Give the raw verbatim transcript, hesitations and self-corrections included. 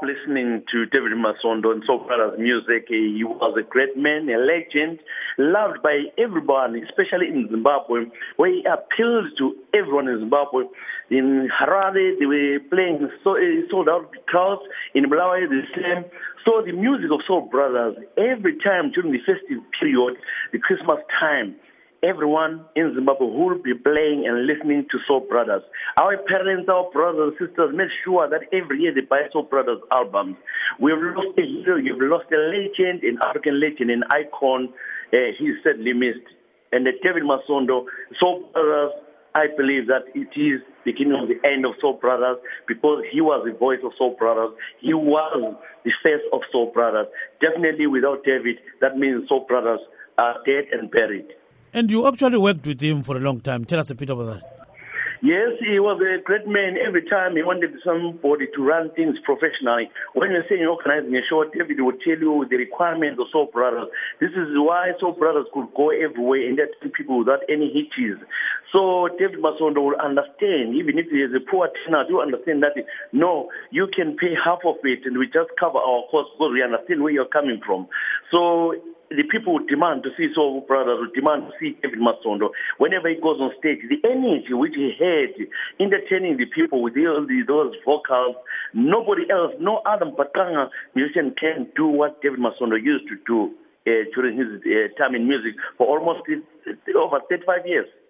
listening to David Masondo and Soul Brothers music. He was a great man, a legend, loved by everyone, especially in Zimbabwe, where he appealed to everyone in Zimbabwe. In Harare, they were playing so, sold out crowds. In Malawi, the same. So the music of Soul Brothers, every time during the festive period, the Christmas time, everyone in Zimbabwe will be playing and listening to Soul Brothers. Our parents, our brothers and sisters made sure that every year they buy Soul Brothers albums. We've lost a hero, you've lost a legend, an African legend, an icon. Uh, he's certainly missed. And uh, David Masondo, Soul Brothers, I believe that it is the beginning of the end of Soul Brothers because he was the voice of Soul Brothers. He was the face of Soul Brothers. Definitely without David, that means Soul Brothers are dead and buried. And you actually worked with him for a long time. Tell us a bit about that. Yes, he was a great man. Every time he wanted somebody to run things professionally. When you're saying organizing a show, David would tell you the requirements of Soul Brothers. This is why Soul Brothers could go everywhere and get people without any hitches. So David Masondo will understand, even if he is a poor tenor, you understand that, no, you can pay half of it and we just cover our costs because we understand where you're coming from. So the people would demand to see Soul Brothers, would demand to see David Masondo. Whenever he goes on stage, the energy which he had, entertaining the people with the, those vocals, nobody else, no other Batanga musician can do what David Masondo used to do uh, during his uh, time in music for almost uh, over thirty-five years.